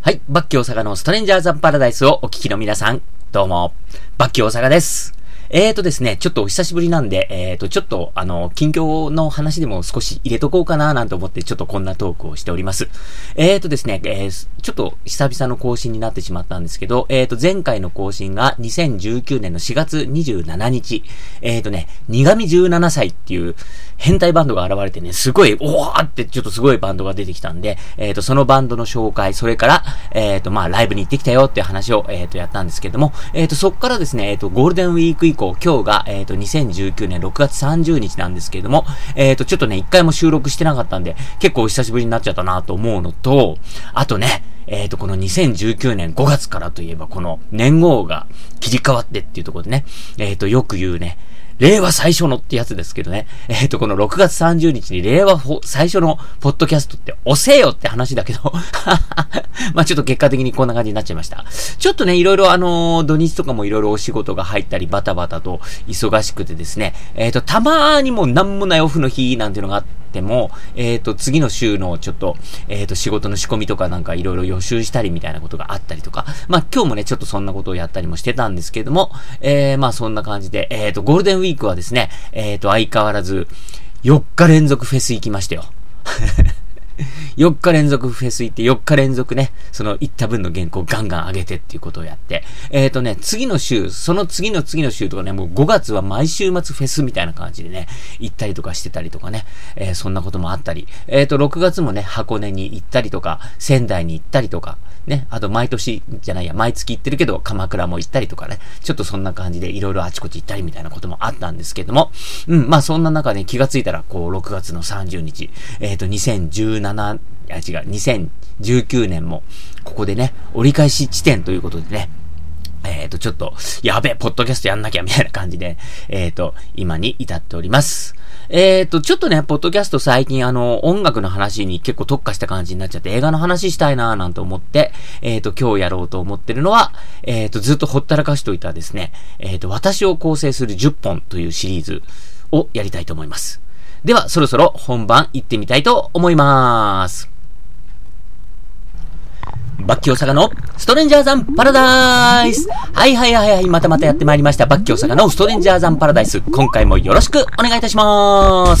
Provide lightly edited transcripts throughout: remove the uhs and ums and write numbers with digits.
はい、バッキー大阪のストレンジャーズ・パラダイスをお聞きの皆さん、どうも、バッキー大阪です。ですね、ちょっとお久しぶりなんで、ちょっと近況の話でも少し入れとこうかななんて思って、ちょっとこんなトークをしております。ですね、ちょっと久々の更新になってしまったんですけど、前回の更新が2019年の4月27日、苦味17歳っていう変態バンドが現れてね、すごい、おーってちょっとすごいバンドが出てきたんで、そのバンドの紹介、それから、ライブに行ってきたよっていう話を、やったんですけども、そっからですね、ゴールデンウィーク以降、今日が、2019年6月30日なんですけれども、ちょっとね、一回も収録してなかったんで、結構久しぶりになっちゃったなと思うのと、あとね、この2019年5月からといえば、この年号が切り替わってっていうところでね、よく言うね、令和最初のってやつですけどね。この6月30日に令和最初のポッドキャストって押せよって話だけどまあちょっと結果的にこんな感じになっちゃいました。ちょっとね、いろいろ土日とかもいろいろお仕事が入ったりバタバタと忙しくてですね、たまーにもなんもないオフの日なんていうのがあっても、次の週のちょっと、仕事の仕込みとかなんかいろいろ予習したりみたいなことがあったりとか、まあ今日もね、ちょっとそんなことをやったりもしてたんですけども、まあそんな感じで、ゴールデンウィークはですね、相変わらず、4日連続フェス行きましたよ。4日連続フェス行って4日連続ね、その行った分の原稿をガンガン上げてっていうことをやって、次の週、その次の次の週とかね、もう5月は毎週末フェスみたいな感じでね、行ったりとかしてたりとかね、そんなこともあったり、6月もね、箱根に行ったりとか、仙台に行ったりとか、ね、あと毎月行ってるけど、鎌倉も行ったりとかね、ちょっとそんな感じでいろいろあちこち行ったりみたいなこともあったんですけども、まあそんな中ね、気がついたら、こう、6月の30日、2019年も、ここでね、折り返し地点ということでね、ちょっと、やべえ、ポッドキャストやんなきゃ、みたいな感じで、今に至っております。ちょっとね、ポッドキャスト最近音楽の話に結構特化した感じになっちゃって、映画の話したいなーなんて思って、今日やろうと思ってるのは、ずっとほったらかしといたですね、私を構成する10本というシリーズをやりたいと思います。では、そろそろ本番行ってみたいと思います。バッキー大阪のストレンジャーザンパラダイス。はい、またやってまいりました。バッキー大阪のストレンジャーザンパラダイス。今回もよろしくお願いいたします。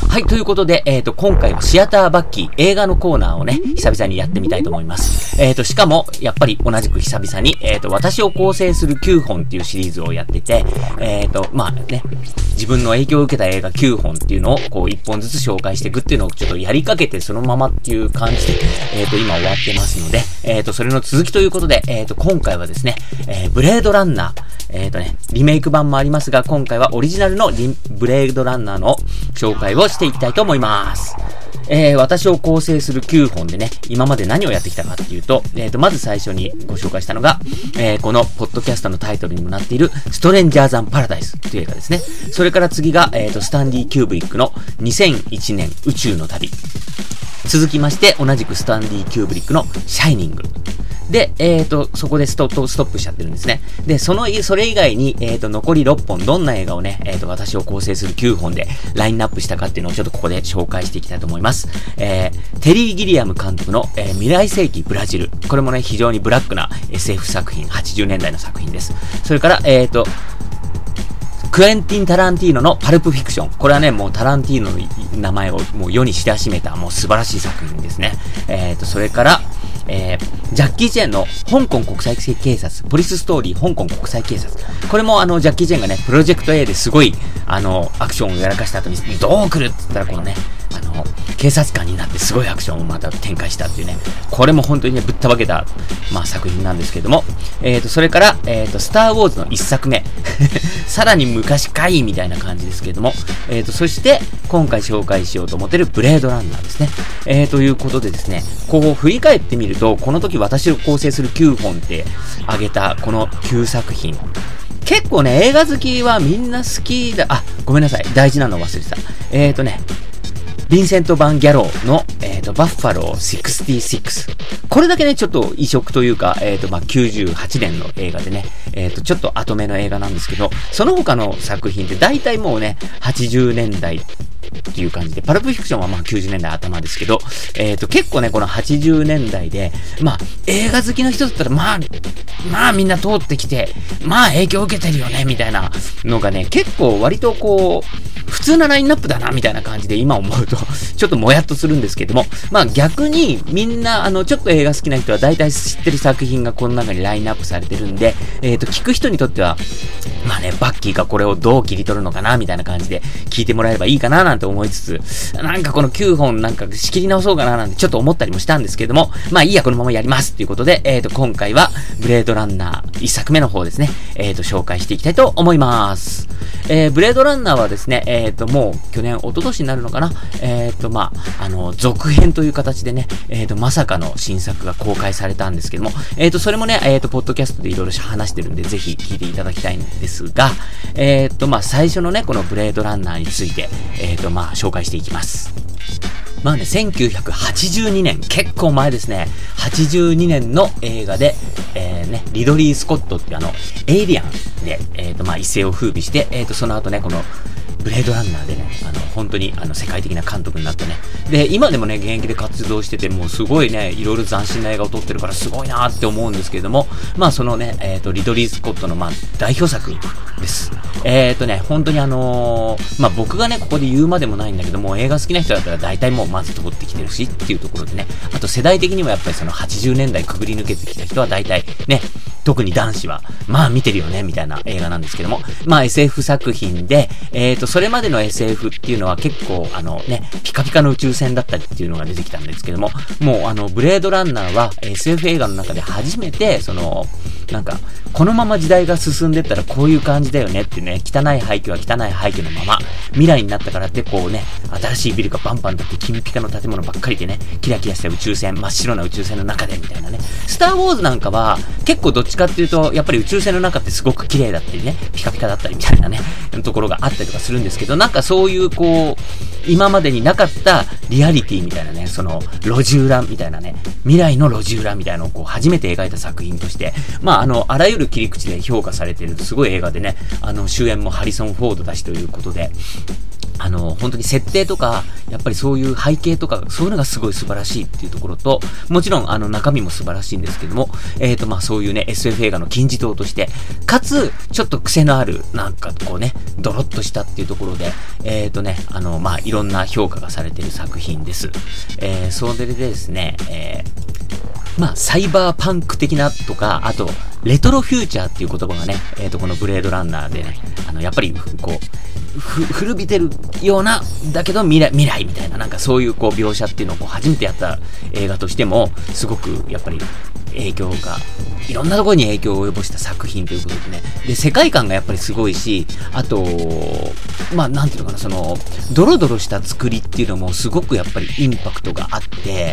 はい、ということで、今回はシアターバッキー映画のコーナーをね、久々にやってみたいと思います。しかも、やっぱり同じく久々に、私を構成する9本っていうシリーズをやってて、まあね、自分の影響を受けた映画9本っていうのを、こう、1本ずつ紹介していくっていうのをちょっとやりかけてそのままっていう感じで、今終わってますので、それの続きということで、今回はですね、ブレードランナー、リメイク版もありますが、今回はオリジナルのブレードランナーの紹介をしていきたいと思います。私を構成する9本でね、今まで何をやってきたかっていうと、まず最初にご紹介したのが、このポッドキャストのタイトルにもなっているストレンジャーザンパラダイスという映画ですね。それから次が、スタンディ・キューブリックの2001年宇宙の旅。続きまして、同じくスタンディ・キューブリックのシャイニング。で、そこでストップしちゃってるんですね。で、それ以外に、残り6本、どんな映画をね、私を構成する9本でラインナップしたかっていうのをちょっとここで紹介していきたいと思います。テリー・ギリアム監督の、未来世紀ブラジル。これもね、非常にブラックな SF 作品、80年代の作品です。それから、クエンティン・タランティーノのパルプフィクション。これはね、もうタランティーノの名前をもう世に知らしめた、もう素晴らしい作品ですね。それから、ジャッキー・チェンの香港国際警察、ポリスストーリー香港国際警察。これもジャッキー・チェンがね、プロジェクト A ですごい、アクションをやらかした後に、どう来るって言ったらこのね、警察官になってすごいアクションをまた展開したっていうね、これも本当にね、ぶったわけた、まあ作品なんですけれども、それから、スター・ウォーズの1作目。さらに昔かいみたいな感じですけれども、そして、今回紹介しようと思っているブレードランナーですね。ということでですね、こう振り返ってみると、この時私を構成する9本って挙げたこの9作品。結構ね、映画好きはみんな好きだ、ごめんなさい。大事なの忘れてた。ヴィンセント・バン・ギャローの、バッファロー66。これだけね、ちょっと異色というか、98年の映画でね、ちょっと後目の映画なんですけど、その他の作品って大体もうね、80年代っていう感じで、パルプフィクションはまあ90年代頭ですけど、結構ね、この80年代で、まあ、映画好きの人だったら、まあみんな通ってきて、まあ影響を受けてるよね、みたいなのがね、結構割とこう、普通なラインナップだな、みたいな感じで今思うと、ちょっともやっとするんですけども、まあ逆にみんな、ちょっと映画好きな人は大体知ってる作品がこの中にラインナップされてるんで、聞く人にとっては、まあね、バッキーがこれをどう切り取るのかな、みたいな感じで聞いてもらえればいいかな、なんて思いつつ、なんかこの9本なんか仕切り直そうかな、なんてちょっと思ったりもしたんですけども、まあいいや、このままやりますっていうことで、今回は、ブレードランナー1作目の方ですね、紹介していきたいと思います。ブレードランナーはですね、もう去年、一昨年になるのかな、まあ、続編という形でね、まさかの新作が公開されたんですけども、それもね、ポッドキャストでいろいろ話してるんで、ぜひ聞いていただきたいんですが、まあ、最初のね、このブレードランナーについて、まあ、紹介していきます。まあね、1982年、結構前ですね。82年の映画で、ね、リドリー・スコットっていうエイリアンで、まあ、一世を風靡して、その後ね、この、ブレードランナーでね、本当に世界的な監督になってね。で、今でもね、現役で活動してて、もうすごいね、いろいろ斬新な映画を撮ってるからすごいなーって思うんですけれども、まあそのね、リドリー・スコットのまあ代表作です。本当にまあ僕がね、ここで言うまでもないんだけども、映画好きな人だったら大体もうまず撮ってきてるしっていうところでね、あと世代的にもやっぱりその80年代くぐり抜けてきた人は大体ね、特に男子は、まあ見てるよね、みたいな映画なんですけども、まあ SF 作品で、それまでの SF っていうのは結構ね、ピカピカの宇宙船だったりっていうのが出てきたんですけども、もうブレードランナーは SF 映画の中で初めて、なんか、このまま時代が進んでったらこういう感じだよねってね、汚い廃墟は汚い廃墟のまま、未来になったからってこうね、新しいビルがバンバン建って金ピカの建物ばっかりでね、キラキラした宇宙船、真っ白な宇宙船の中でみたいなね。スターウォーズなんかは、結構どっちかっていうと、やっぱり宇宙船の中ってすごく綺麗だったりね、ピカピカだったりみたいなね、ところがあったりとかするんですけど、なんかそういうこう、今までになかったリアリティみたいなね、路地裏みたいなね、未来の路地裏みたいなのをこう、初めて描いた作品として、まああらゆる切り口で評価されているすごい映画でね、主演もハリソン・フォードだしということで、本当に設定とか、やっぱりそういう背景とか、そういうのがすごい素晴らしいっていうところと、もちろん中身も素晴らしいんですけども、まあそういうね、SF 映画の金字塔として、かつ、ちょっと癖のある、なんかこうね、ドロッとしたっていうところで、まあいろんな評価がされている作品です。それでですね、まあ、サイバーパンク的なとか、あと、レトロフューチャーっていう言葉がね、このブレードランナーでね、やっぱり、こう、古びてるような、だけど未来みたいな、なんかそういうこう描写っていうのをこう初めてやった映画としても、すごく、やっぱり、影響が、いろんなところに影響を及ぼした作品ということでね。で、世界観がやっぱりすごいし、あと、まあ、なんていうのかな、ドロドロした作りっていうのもすごくやっぱりインパクトがあって、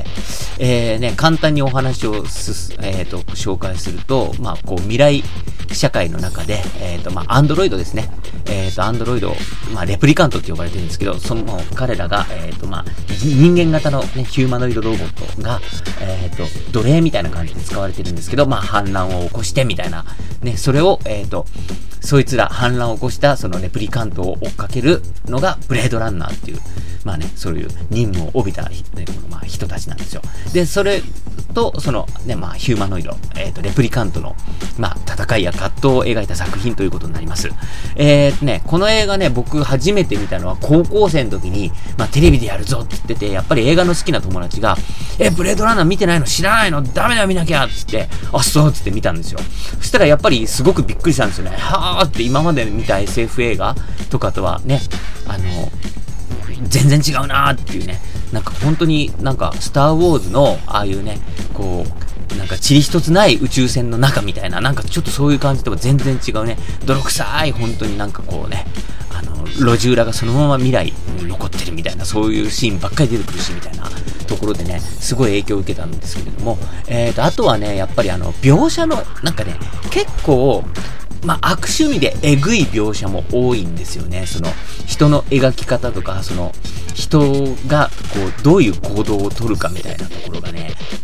ね、簡単にお話を紹介すると、まあ、こう、未来社会の中で、まあ、アンドロイドですね。アンドロイド、まあ、レプリカントって呼ばれてるんですけど、彼らが、まあ、人間型のね、ヒューマノイドロボットが、奴隷みたいな感じで使われてるんですけど、まあ、反乱を起こしてみたいな、ね、それを、そいつら反乱を起こしたそのレプリカントを追っかけるのがブレードランナーっていう、まあね、そういう任務を帯びた、まあ、人たちなんですよ。で、それと、ね、まあ、ヒューマノイド、レプリカントの、まあ、戦いや葛藤を描いた作品ということになります。ね、この映画ね、僕初めて見たのは高校生の時に、まあ、テレビでやるぞって言ってて、やっぱり映画の好きな友達が、ブレードランナー見てないの知らないのダメだよ見なきゃって言って、あ、そうって言って見たんですよ。そしたらやっぱりすごくびっくりしたんですよね。はーって今まで見た SF 映画とかとはね、全然違うなーっていうね、なんか本当になんかスターウォーズのああいうね、こう、なんか塵一つない宇宙船の中みたいな、なんかちょっとそういう感じとは全然違うね、泥臭い本当になんかこうね、路地裏がそのまま未来に残ってるみたいな、そういうシーンばっかり出てくるしみたいなところでね、すごい影響を受けたんですけれども、あとはね、やっぱり描写の、なんかね、結構、まあ、悪趣味でえぐい描写も多いんですよね。人の描き方とか、人が、こう、どういう行動を取るかみたいなところがね、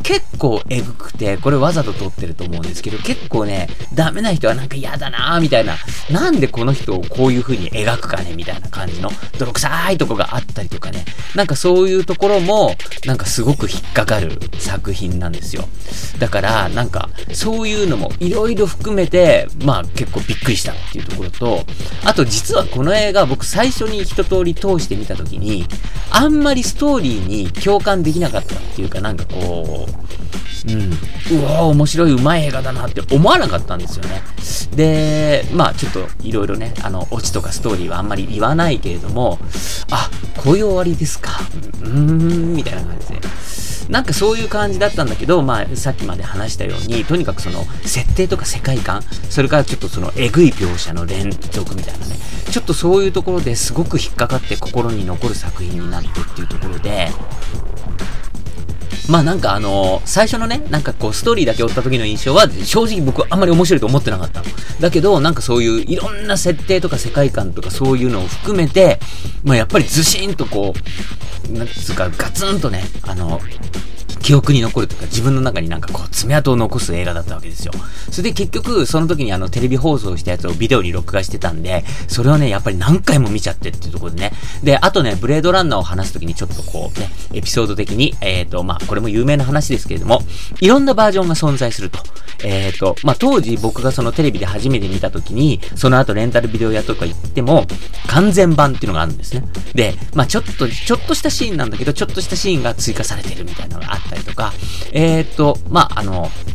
結構エグくて、これわざと撮ってると思うんですけど、結構ね、ダメな人はなんか嫌だなーみたいな、なんでこの人をこういう風に描くかねみたいな感じの泥臭いとこがあったりとかね、なんかそういうところもなんかすごく引っかかる作品なんですよ。だからなんかそういうのもいろいろ含めて、まあ結構びっくりしたっていうところと、あと実はこの映画僕最初に一通り通してみたときに、あんまりストーリーに共感できなかったっていうか、なんかこう、うわー面白いうまい映画だなって思わなかったんですよね。で、まあちょっといろいろね、オチとかストーリーはあんまり言わないけれども、あ、こういう終わりですか。みたいな感じで。なんかそういう感じだったんだけど、まあさっきまで話したように、とにかくその設定とか世界観、それからちょっとそのエグい描写の連続みたいなね、ちょっとそういうところですごく引っかかって心に残る作品になってっていうところで、まあなんか最初のね、なんかこうストーリーだけ追った時の印象は、正直僕はあんまり面白いと思ってなかったの。だけど、なんかそういういろんな設定とか世界観とかそういうのを含めて、まあやっぱりずしんとこう、なんつうかガツンとね、記憶に残るというか、自分の中になんかこう爪痕を残す映画だったわけですよ。それで結局その時にテレビ放送したやつをビデオに録画してたんで、それをねやっぱり何回も見ちゃってっていうところでね。で、あとねブレードランナーを話す時にちょっとこうねエピソード的にまあこれも有名な話ですけれども、いろんなバージョンが存在すると。まあ当時僕がそのテレビで初めて見た時に、その後レンタルビデオ屋とか行っても完全版っていうのがあるんですね。で、まあちょっとしたシーンなんだけど、ちょっとしたシーンが追加されてるみたいなのがあったりとか、まあ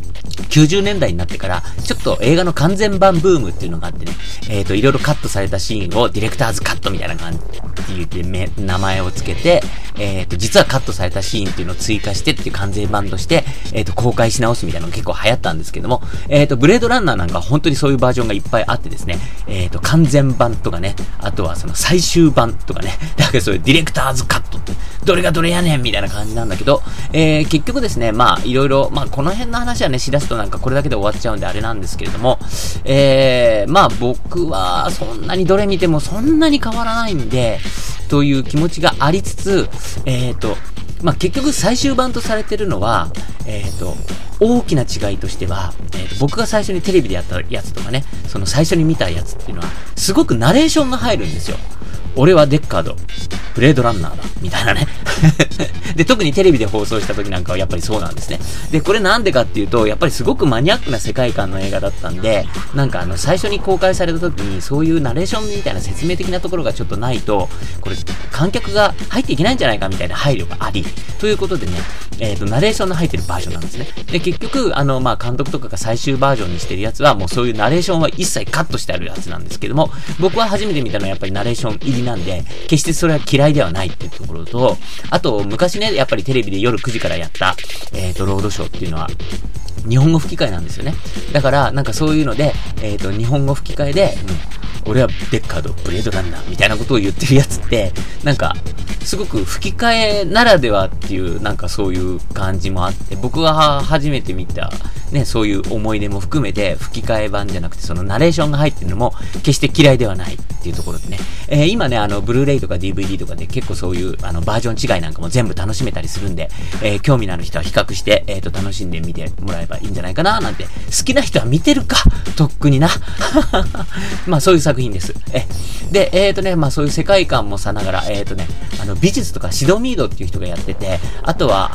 90年代になってから、ちょっと映画の完全版ブームっていうのがあってね、いろいろカットされたシーンをディレクターズカットみたいな感じって言って名前をつけて、実はカットされたシーンっていうのを追加してっていう完全版として、公開し直すみたいなのが結構流行ったんですけども、ブレードランナーなんか本当にそういうバージョンがいっぱいあってですね、完全版とかね、あとはその最終版とかね、だからそういうディレクターズカットって、どれがどれやねんみたいな感じなんだけど、結局ですね、まあいろいろ、まあこの辺の話はね、しだすとなんかこれだけで終わっちゃうんであれなんですけれども、まあ僕はそんなにどれ見てもそんなに変わらないんで、という気持ちがありつつ、まあ結局最終版とされてるのは、大きな違いとしては、僕が最初にテレビでやったやつとかね、その最初に見たやつっていうのは、すごくナレーションが入るんですよ。俺はデッカード、ブレードランナーだ、みたいなね。で、特にテレビで放送した時なんかはやっぱりそうなんですね。で、これなんでかっていうと、やっぱりすごくマニアックな世界観の映画だったんで、なんか最初に公開された時に、そういうナレーションみたいな説明的なところがちょっとないと、これ、観客が入っていけないんじゃないかみたいな配慮があり、ということでね、ナレーションの入ってるバージョンなんですね。で、結局、まあ、監督とかが最終バージョンにしてるやつは、もうそういうナレーションは一切カットしてあるやつなんですけども、僕は初めて見たのはやっぱりナレーション入りなんで、決してそれは嫌いではないっていうところと、あと、昔ね、やっぱりテレビで夜9時からやった、ロードショーっていうのは、日本語吹き替えなんですよね。だから、なんかそういうので、日本語吹き替えで、俺はデッカード、ブレードランナーみたいなことを言ってるやつって、なんか、すごく吹き替えならではっていう、なんかそういう感じもあって、僕が初めて見た、ね、そういう思い出も含めて、吹き替え版じゃなくて、そのナレーションが入ってるのも、決して嫌いではないっていうところでね。今ね、ブルーレイとか DVD とかで結構そういう、バージョン違いなんかも全部楽しめたりするんで、興味のある人は比較して、楽しんでみてもらえばいいんじゃないかな、なんて。好きな人は見てるか、とっくにな。まあそういう作品です。で、まあそういう世界観もさながら、美術とかシドミードっていう人がやってて、あとは、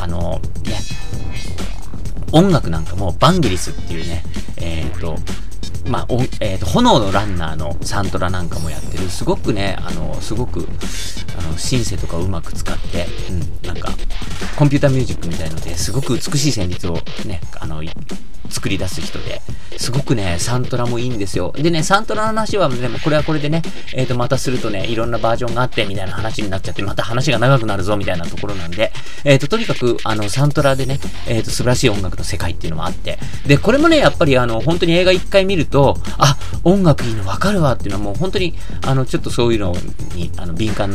音楽なんかもバンゲリスっていうね、まあ、炎のランナーのサントラなんかもやってる、すごくね、すごく、シンセとかをうまく使って、なんか、コンピューターミュージックみたいので、すごく美しい旋律をね、作り出す人で、すごくね、サントラもいいんですよ。でね、サントラの話は、でもこれはこれでね、またするとね、いろんなバージョンがあって、みたいな話になっちゃって、また話が長くなるぞ、みたいなところなんで、とにかく、サントラでね、素晴らしい音楽の世界っていうのもあって、で、これもね、やっぱり本当に映画一回見ると、あ、音楽いいの分かるわっていうのはもう本当に、ちょっとそういうのに、敏感な人は、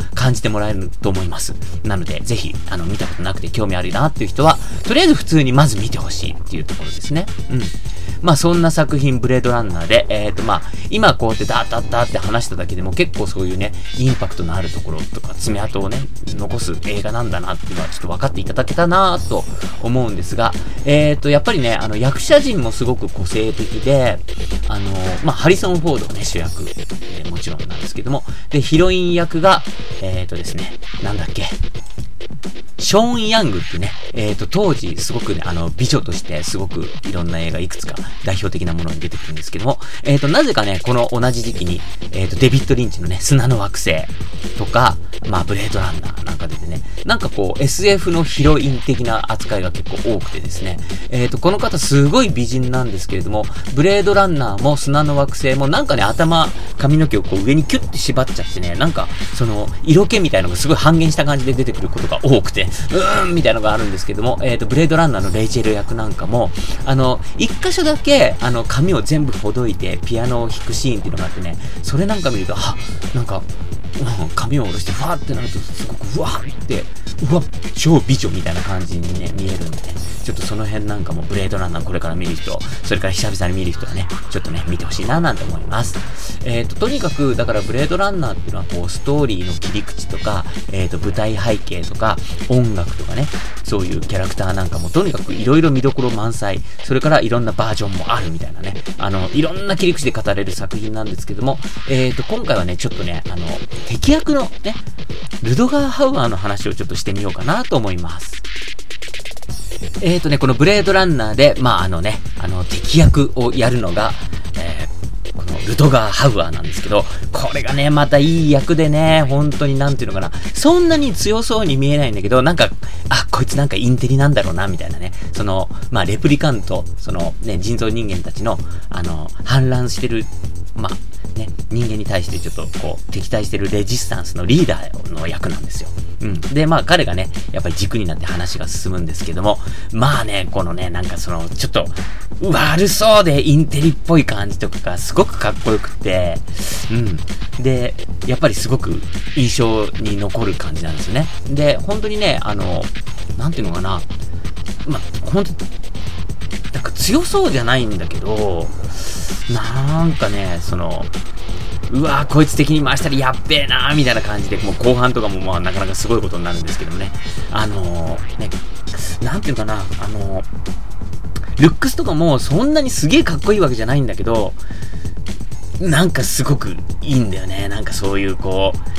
感じてもらえると思います。なので、ぜひ、見たことなくて興味あるなっていう人は、とりあえず普通にまず見てほしいっていうところですね。まあそんな作品、ブレードランナーで、まあ今こうやってダーダーダーって話しただけでも結構そういうね、インパクトのあるところとか爪痕をね、残す映画なんだなっていうのはちょっと分かっていただけたなと思うんですが、やっぱりね、役者陣もすごく個性的で、まあハリソン・フォードがね、主役、もちろんなんですけども、で、ヒロイン役が、ですね、なんだっけ、ショーン・ヤングってね、当時すごくね、美女としてすごくいろんな映画いくつか代表的なものに出てくるんですけども、なぜかね、この同じ時期に、デビッド・リンチのね、砂の惑星とか、まあ、ブレードランナーなんか出てね、なんかこう、SF のヒロイン的な扱いが結構多くてですね、この方すごい美人なんですけれども、ブレードランナーも砂の惑星もなんかね、髪の毛をこう上にキュッて縛っちゃってね、なんか、色気みたいなのがすごい半減した感じで出てくることが多くて、みたいなのがあるんですけども、ブレードランナーのレイチェル役なんかも、一箇所だけ、髪を全部ほどいて、ピアノを弾くシーンっていうのがあってね、それなんか見ると、なんか、髪を下ろして、ファーってなると、すごく、うわ超美女みたいな感じにね、見えるんでね、ちょっとその辺なんかもブレードランナーこれから見る人、それから久々に見る人はね、ちょっとね、見てほしいななんて思います。とにかく、だからブレードランナーっていうのは、こう、ストーリーの切り口とか、舞台背景とか、音楽とかね、そういうキャラクターなんかも、とにかくいろいろ見どころ満載、それからいろんなバージョンもあるみたいなね、いろんな切り口で語れる作品なんですけども、今回はね、ちょっとね、敵役のね、ルドガー・ハウアーの話をちょっとしてみようかなと思います。このブレードランナーで、まあ敵役をやるのが、このルドガー・ハウアーなんですけど、これがね、またいい役でね、本当になんていうのかな、そんなに強そうに見えないんだけど、なんか、こいつなんかインテリなんだろうな、みたいなね、まあレプリカント、人造人間たちの、反乱してる、まあ、ね、人間に対してちょっとこう敵対してるレジスタンスのリーダーの役なんですよ。で、まあ彼がね、やっぱり軸になって話が進むんですけども、まあね、このね、なんかちょっと悪そうでインテリっぽい感じとかがすごくかっこよくて、で、やっぱりすごく印象に残る感じなんですよね。で、本当にね、なんていうのかな、まあ、本当なんか強そうじゃないんだけど、なんかね、うわーこいつ敵に回したらやっべえなーみたいな感じで、もう後半とかもまあなかなかすごいことになるんですけどもね。ね、なんていうのかな、ルックスとかもそんなにすげえかっこいいわけじゃないんだけど、なんかすごくいいんだよね。なんかそういうこう、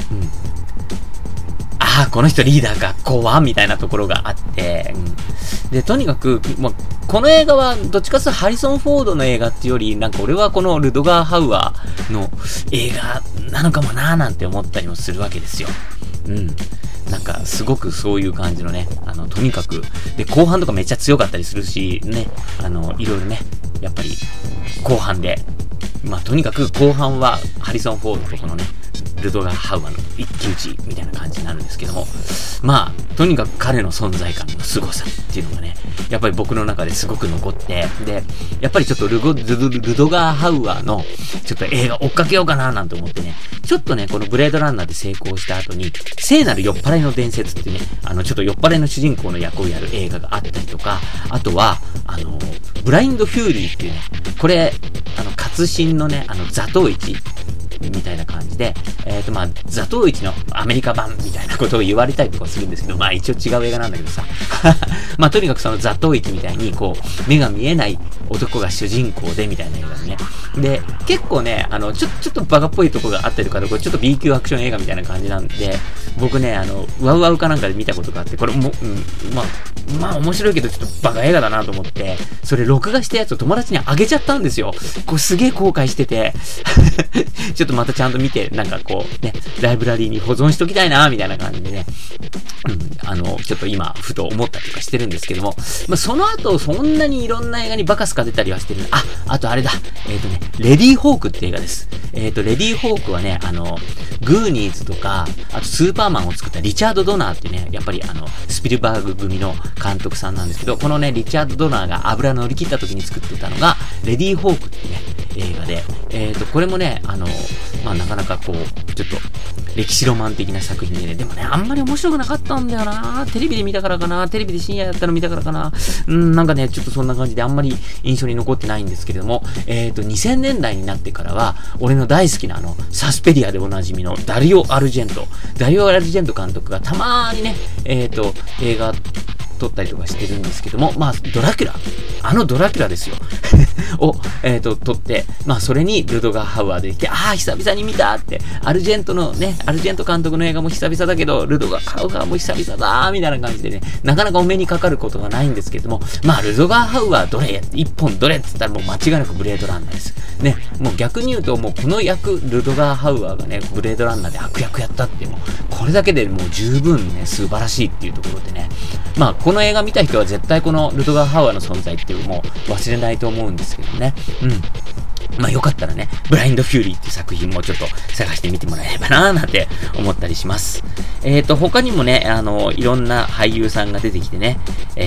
この人リーダーか、怖みたいなところがあって、で、とにかく、まあ、この映画はどっちかというとハリソン・フォードの映画っていうより、なんか俺はこのルドガー・ハウアーの映画なのかもなーなんて思ったりもするわけですよ。なんかすごくそういう感じのね、とにかく、で、後半とかめっちゃ強かったりするし、ね、いろいろね、やっぱり後半で、まあとにかく後半はハリソン・フォードとこのね、ルドガー・ハウアーの一騎打ちみたいな感じになるんですけども、まあとにかく彼の存在感の凄さっていうのがね、やっぱり僕の中ですごく残って、でやっぱりちょっとルドガー・ハウアーのちょっと映画追っかけようかななんて思ってね、ちょっとねこのブレードランナーで成功した後に聖なる酔っ払いの伝説ってね、ちょっと酔っ払いの主人公の役をやる映画があったりとか、あとはブラインド・フューリーっていうね、これ活心のね座頭市みたいな感じで、まあ、座頭市のアメリカ版みたいなことを言われたりとかするんですけど、まあ一応違う映画なんだけどさ。まあとにかくその座頭市みたいに、こう、目が見えない男が主人公でみたいな映画でね。で、結構ね、ちょっとバカっぽいとこがあったりとか、これちょっと B 級アクション映画みたいな感じなんで、僕ね、ワウワウかなんかで見たことがあって、これも、まあ面白いけどちょっとバカ映画だなと思って、それ録画したやつを友達にあげちゃったんですよ。これすげえ後悔してて、ちょっとまたちゃんと見て、なんかこうね、ライブラリーに保存しときたいなみたいな感じでね、ちょっと今ふと思ったりとかしてるんですけども、まあその後そんなにいろんな映画にバカスカ出たりはしてる。あとあれだ、レディーホークって映画です。レディーホークはね、グーニーズとか、あとスーパーマンを作ったリチャード・ドナーってね、やっぱりスピルバーグ組の監督さんなんですけど、このね、リチャード・ドナーが油乗り切った時に作ってたのが、レディーホークっていうね、映画で、これもね、 まあなかなかこう、ちょっと、歴史ロマン的な作品でね、でもね、あんまり面白くなかったんだよな。テレビで見たからかな。テレビで深夜やったの見たからかな。なんかね、ちょっとそんな感じであんまり印象に残ってないんですけれども、2000年代になってからは、俺の大好きなサスペリアでおなじみのダリオ・アルジェント監督がたまーにね、映画、撮ったりとかしてるんですけども、まあ、ドラキュラですよ。を、撮って、まあ、それにルドガー・ハウアーで来て、久々に見たって、アルジェント監督の映画も久々だけど、ルドガー・ハウアーも久々だみたいな感じでね、なかなかお目にかかることがないんですけども、まあ、ルドガー・ハウアー一本どれって言ったらもう間違いなくブレードランナーです。ね、もう逆に言うと、もうこの役、ルドガー・ハウアーがね、ブレードランナーで悪役やったっていうの、これだけでもう十分ね、素晴らしいっていうところでね、まあ、この映画見た人は絶対このルドガー・ハウアーの存在っていうのも忘れないと思うんですけどね。まあよかったらね、ブラインド・フューリーっていう作品もちょっと探してみてもらえればなーなんて思ったりします。他にもね、いろんな俳優さんが出てきてね、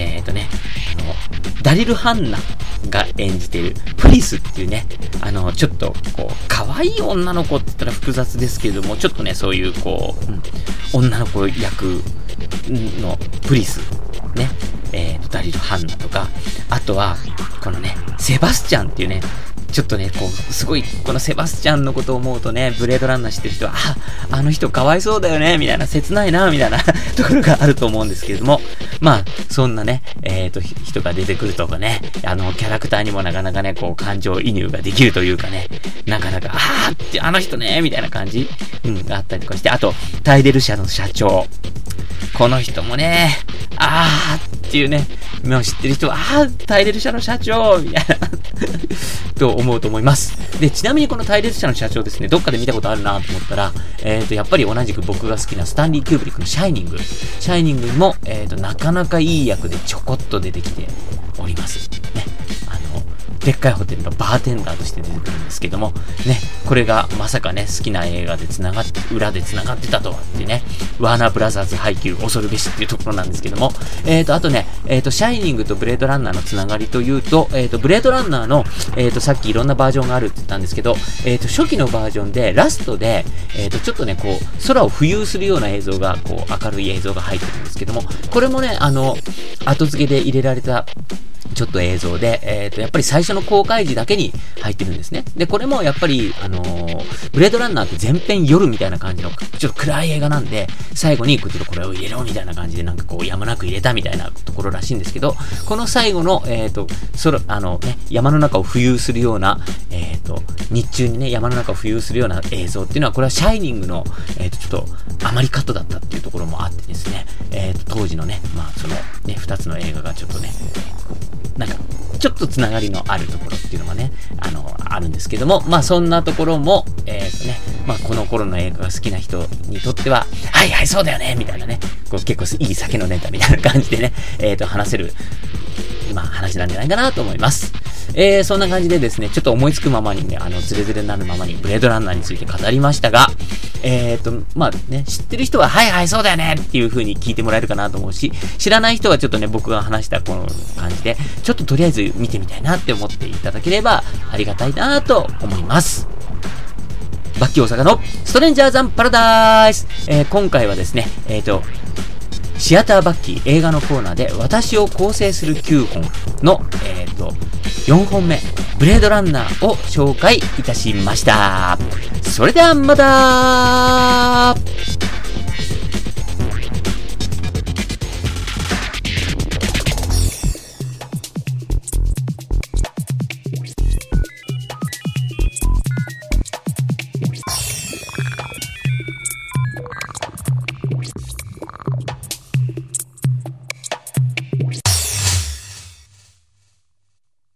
ダリル・ハンナが演じているプリスっていうね、ちょっとこう、可愛い女の子って言ったら複雑ですけれども、ちょっとね、そういうこう、女の子役のプリス、ね、ダリル・ハンナとか、あとは、このね、セバスチャンっていうね、ちょっとね、こう、すごい、このセバスチャンのことを思うとね、ブレードランナー知ってる人は、あの人かわいそうだよね、みたいな、切ないな、みたいなところがあると思うんですけれども、まあ、そんなね、人が出てくるとかね、キャラクターにもなかなかね、こう、感情移入ができるというかね、なかなか、あの人ね、みたいな感じ、があったりとかして、あと、タイデル社の社長。この人もね、っていうね、もう知ってる人は、タイデル社の社長みたいなと思うと思います。で、ちなみにこのタイデル社の社長ですね、どっかで見たことあるなと思ったら、やっぱり同じく僕が好きなスタンリー・キューブリックのシャイニングにも、なかなかいい役でちょこっと出てきております。ね。でっかいホテルのバーテンダーとして出てくるんですけども、ね、これがまさかね、好きな映画で裏で繋がってたとはってね、ワーナーブラザーズ配給恐るべしっていうところなんですけども、あとね、シャイニングとブレードランナーのつながりというと、ブレードランナーの、さっきいろんなバージョンがあるって言ったんですけど、初期のバージョンで、ラストで、ちょっとね、こう、空を浮遊するような映像が、こう、明るい映像が入ってるんですけども、これもね、後付けで入れられた、ちょっと映像で、やっぱり最初の公開時だけに入ってるんですね。で、これもやっぱり、ブレードランナーって全編夜みたいな感じの、ちょっと暗い映画なんで、最後にちょっとこれを入れろみたいな感じでなんかこう、やむなく入れたみたいなところらしいんですけど、この最後の、山の中を浮遊するような、日中にね、山の中を浮遊するような映像っていうのは、これはシャイニングの、ちょっと、あまりカットだったっていうところもあってですね、当時のね、まあ、その、ね、二つの映画がちょっとね、なんか、ちょっとつながりのあるところっていうのがね、あるんですけども、まあそんなところも、まあこの頃の映画が好きな人にとっては、はいそうだよねみたいなね、こう結構いい酒のネタみたいな感じでね、話せる、話なんじゃないかなと思います。そんな感じでですね、ちょっと思いつくままにね、ズレズレになるままにブレードランナーについて語りましたが、まあね、知ってる人は、はいそうだよねっていう風に聞いてもらえるかなと思うし、知らない人はちょっとね、僕が話したこの感じで、ちょっととりあえず見てみたいなって思っていただければありがたいなと思います。バッキー大阪のストレンジャーザンパラダイス、今回はですね、シアターバッキー映画のコーナーで私を構成する9本の、4本目、ブレードランナーを紹介いたしました。それではまた